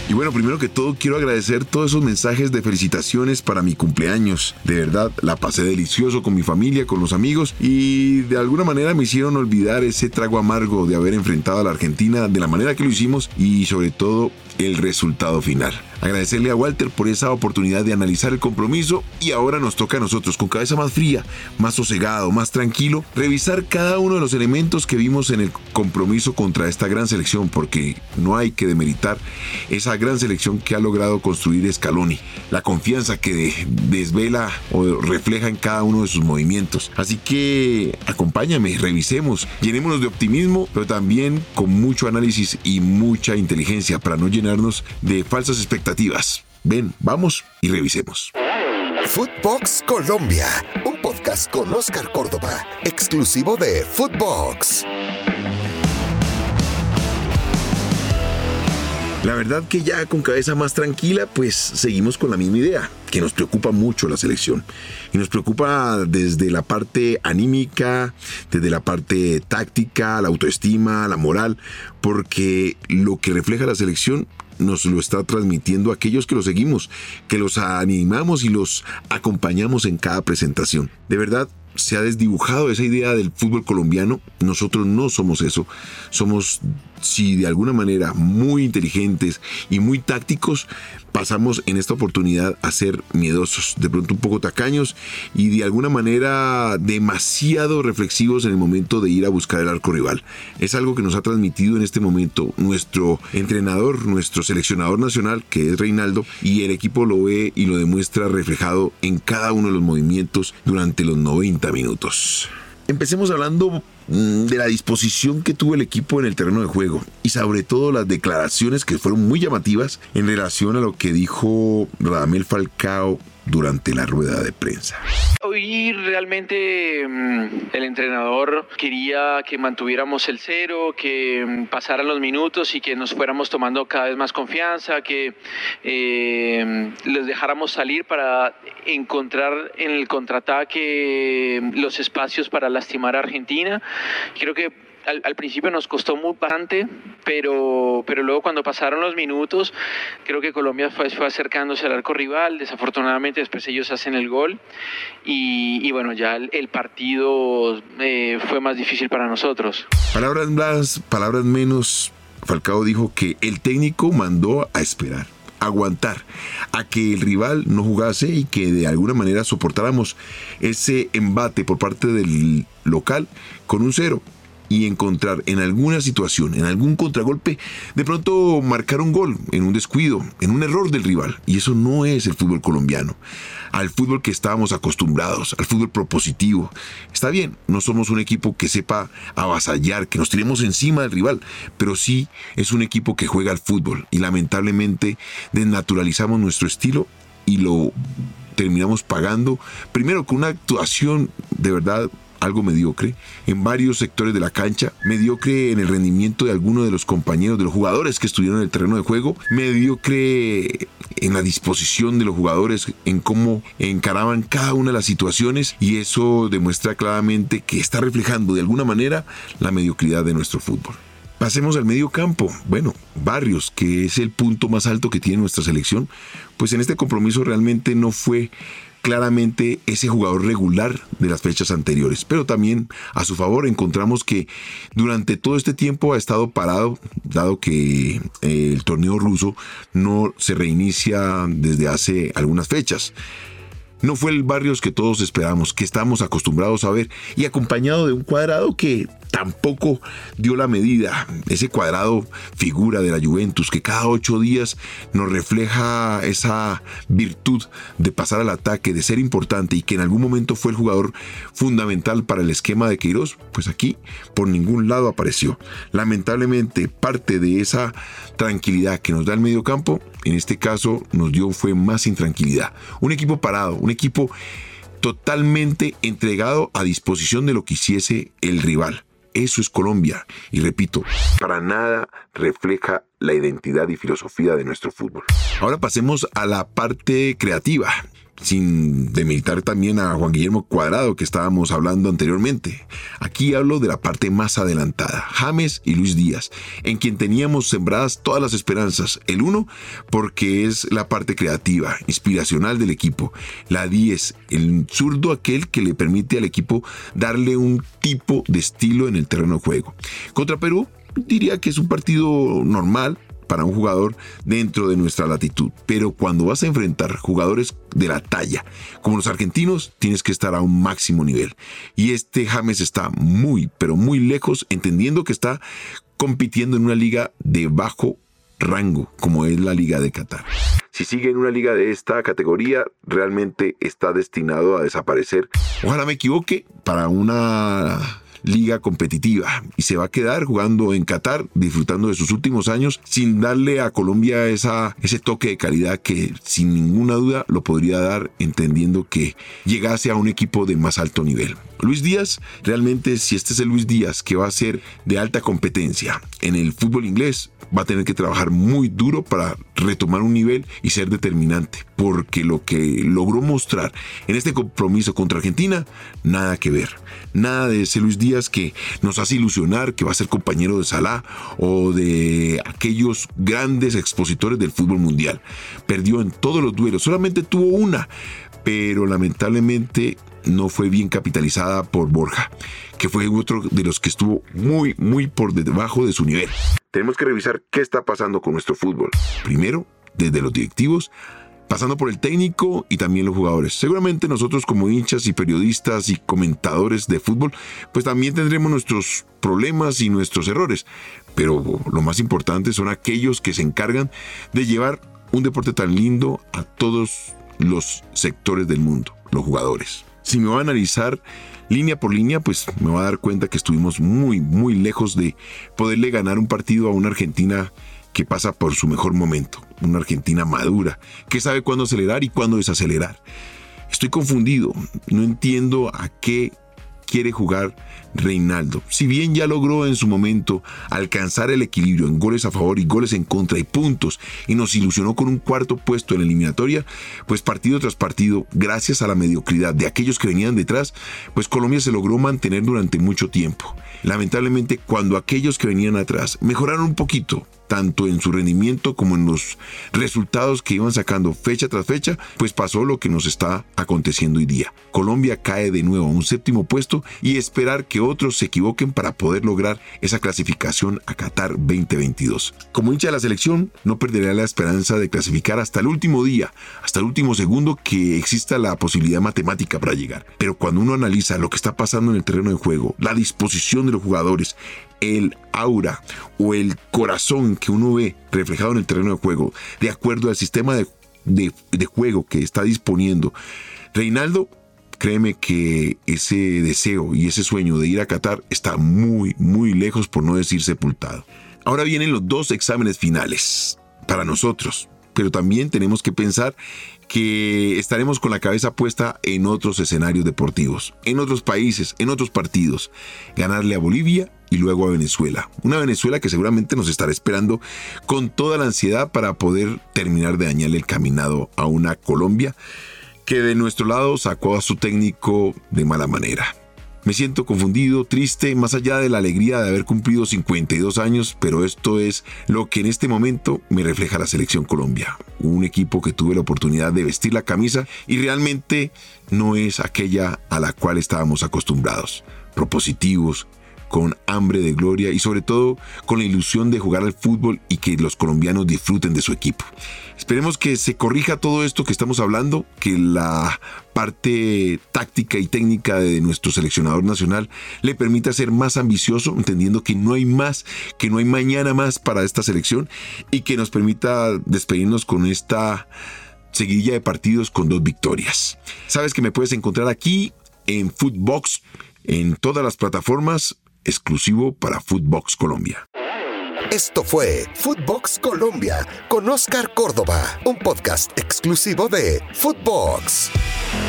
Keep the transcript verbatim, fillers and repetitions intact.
Y bueno, primero que todo quiero agradecer todos esos mensajes de felicitaciones para mi cumpleaños. De verdad, la pasé delicioso con mi familia, con los amigos y de alguna manera me hicieron olvidar ese trago amargo de haber enfrentado a la Argentina de la manera que lo hicimos y sobre todo el resultado final. Agradecerle a Walter por esa oportunidad de analizar el compromiso y ahora nos toca a nosotros, con cabeza más fría, más sosegado, más tranquilo, revisar cada uno de los elementos que vimos en el compromiso contra esta gran selección, porque no hay que demeritar esa gran selección que ha logrado construir Scaloni, la confianza que desvela o refleja en cada uno de sus movimientos. Así que acompáñame, revisemos, llenémonos de optimismo, pero también con mucho análisis y mucha inteligencia para no llenarnos de falsas expectativas. Ven, vamos y revisemos. Footbox Colombia, un podcast con Oscar Córdoba, exclusivo de Footbox. La verdad que ya con cabeza más tranquila, pues seguimos con la misma idea, que nos preocupa mucho la selección. Y nos preocupa desde la parte anímica, desde la parte táctica, la autoestima, la moral, porque lo que refleja la selección nos lo está transmitiendo aquellos que los seguimos, que los animamos y los acompañamos en cada presentación. De verdad, se ha desdibujado esa idea del fútbol colombiano. Nosotros no somos eso. Somos, si de alguna manera, muy inteligentes y muy tácticos, pasamos en esta oportunidad a ser miedosos, de pronto un poco tacaños y de alguna manera demasiado reflexivos en el momento de ir a buscar el arco rival. Es algo que nos ha transmitido en este momento nuestro entrenador, nuestro seleccionador nacional, que es Reinaldo, y el equipo lo ve y lo demuestra reflejado en cada uno de los movimientos durante los noventa minutos. Empecemos hablando de la disposición que tuvo el equipo en el terreno de juego y sobre todo las declaraciones que fueron muy llamativas en relación a lo que dijo Radamel Falcao durante la rueda de prensa. Hoy realmente el entrenador quería que mantuviéramos el cero, que pasaran los minutos y que nos fuéramos tomando cada vez más confianza, que eh, les dejáramos salir para encontrar en el contraataque los espacios para lastimar a Argentina. Creo que Al, al principio nos costó muy bastante, pero, pero luego cuando pasaron los minutos, creo que Colombia fue, fue acercándose al arco rival. Desafortunadamente después ellos hacen el gol y, y bueno, ya el, el partido eh, fue más difícil para nosotros. Palabras más, palabras menos, Falcao dijo que el técnico mandó a esperar, aguantar, a que el rival no jugase y que de alguna manera soportáramos ese embate por parte del local con un cero. Y encontrar en alguna situación, en algún contragolpe, de pronto marcar un gol, en un descuido, en un error del rival. Y eso no es el fútbol colombiano. Al fútbol que estábamos acostumbrados, al fútbol propositivo. Está bien, no somos un equipo que sepa avasallar, que nos tiremos encima del rival, pero sí es un equipo que juega al fútbol. Y lamentablemente desnaturalizamos nuestro estilo y lo terminamos pagando, primero con una actuación de verdad algo mediocre en varios sectores de la cancha, mediocre en el rendimiento de algunos de los compañeros, de los jugadores que estuvieron en el terreno de juego, mediocre en la disposición de los jugadores, en cómo encaraban cada una de las situaciones, y eso demuestra claramente que está reflejando de alguna manera la mediocridad de nuestro fútbol. Pasemos al medio campo. Bueno, Barrios, que es el punto más alto que tiene nuestra selección, pues en este compromiso realmente no fue claramente ese jugador regular de las fechas anteriores, pero también a su favor encontramos que durante todo este tiempo ha estado parado, dado que eh, el torneo ruso no se reinicia desde hace algunas fechas. No fue el Barrios que todos esperábamos, que estábamos acostumbrados a ver, y acompañado de un Cuadrado que tampoco dio la medida. Ese Cuadrado figura de la Juventus que cada ocho días nos refleja esa virtud de pasar al ataque, de ser importante, y que en algún momento fue el jugador fundamental para el esquema de Queiroz. Pues aquí por ningún lado apareció. Lamentablemente parte de esa tranquilidad que nos da el mediocampo, en este caso nos dio fue más intranquilidad. Un equipo parado, un equipo totalmente entregado a disposición de lo que hiciese el rival. Eso es Colombia. Y repito, para nada refleja la identidad y filosofía de nuestro fútbol. Ahora pasemos a la parte creativa. sin demeritar también a Juan Guillermo Cuadrado, que estábamos hablando anteriormente. Aquí hablo de la parte más adelantada, James y Luis Díaz, en quien teníamos sembradas todas las esperanzas. El uno, porque es la parte creativa, inspiracional del equipo. La diez, el zurdo aquel que le permite al equipo darle un tipo de estilo en el terreno de juego. Contra Perú, diría que es un partido normal para un jugador dentro de nuestra latitud, pero cuando vas a enfrentar jugadores de la talla como los argentinos, tienes que estar a un máximo nivel, y este James está muy, pero muy lejos, entendiendo que está compitiendo en una liga de bajo rango como es la Liga de Qatar. Si sigue en una liga de esta categoría, realmente está destinado a desaparecer. Ojalá me equivoque, para una liga competitiva, y se va a quedar jugando en Qatar, disfrutando de sus últimos años, sin darle a Colombia esa, ese toque de calidad que sin ninguna duda lo podría dar, entendiendo que llegase a un equipo de más alto nivel. Luis Díaz, realmente si este es el Luis Díaz que va a ser de alta competencia en el fútbol inglés, va a tener que trabajar muy duro para retomar un nivel y ser determinante, porque lo que logró mostrar en este compromiso contra Argentina, nada que ver. Nada de ese Luis Díaz que nos hace ilusionar que va a ser compañero de Salah o de aquellos grandes expositores del fútbol mundial. Perdió en todos los duelos, solamente tuvo una, pero lamentablemente no fue bien capitalizada por Borja, que fue otro de los que estuvo muy, muy por debajo de su nivel. Tenemos que revisar qué está pasando con nuestro fútbol. Primero, desde los directivos, pasando por el técnico y también los jugadores. Seguramente nosotros como hinchas y periodistas y comentadores de fútbol, pues también tendremos nuestros problemas y nuestros errores. Pero lo más importante son aquellos que se encargan de llevar un deporte tan lindo a todos los sectores del mundo, los jugadores. Si me va a analizar línea por línea, pues me va a dar cuenta que estuvimos muy, muy lejos de poderle ganar un partido a una Argentina que pasa por su mejor momento, una Argentina madura, que sabe cuándo acelerar y cuándo desacelerar. Estoy confundido, no entiendo a qué quiere jugar Reinaldo. Si bien ya logró en su momento alcanzar el equilibrio en goles a favor y goles en contra y puntos, y nos ilusionó con un cuarto puesto en la eliminatoria, pues partido tras partido, gracias a la mediocridad de aquellos que venían detrás, pues Colombia se logró mantener durante mucho tiempo. Lamentablemente, cuando aquellos que venían atrás mejoraron un poquito, tanto en su rendimiento como en los resultados que iban sacando fecha tras fecha, pues pasó lo que nos está aconteciendo hoy día. Colombia cae de nuevo a un séptimo puesto y esperar que otros se equivoquen para poder lograr esa clasificación a Qatar veinte veintidós. Como hincha de la selección, no perderé la esperanza de clasificar hasta el último día, hasta el último segundo que exista la posibilidad matemática para llegar. Pero cuando uno analiza lo que está pasando en el terreno de juego, la disposición de los jugadores, el aura o el corazón que uno ve reflejado en el terreno de juego, de acuerdo al sistema de, de, de juego que está disponiendo Reinaldo, créeme que ese deseo y ese sueño de ir a Qatar está muy, muy lejos, por no decir sepultado. Ahora vienen los dos exámenes finales para nosotros, pero también tenemos que pensar que estaremos con la cabeza puesta en otros escenarios deportivos, en otros países, en otros partidos. Ganarle a Bolivia y luego a Venezuela. Una Venezuela que seguramente nos estará esperando con toda la ansiedad para poder terminar de dañarle el caminado a una Colombia que de nuestro lado sacó a su técnico de mala manera. Me siento confundido, triste, más allá de la alegría de haber cumplido cincuenta y dos años, pero esto es lo que en este momento me refleja la Selección Colombia. Un equipo que tuve la oportunidad de vestir la camisa y realmente no es aquella a la cual estábamos acostumbrados. Propositivos, con hambre de gloria y sobre todo con la ilusión de jugar al fútbol y que los colombianos disfruten de su equipo. Esperemos que se corrija todo esto que estamos hablando, que la parte táctica y técnica de nuestro seleccionador nacional le permita ser más ambicioso, entendiendo que no hay más, que no hay mañana más para esta selección, y que nos permita despedirnos con esta seguidilla de partidos con dos victorias. Sabes que me puedes encontrar aquí en Footbox, en todas las plataformas, exclusivo para Footbox Colombia. Esto fue Footbox Colombia con Oscar Córdoba, un podcast exclusivo de Footbox.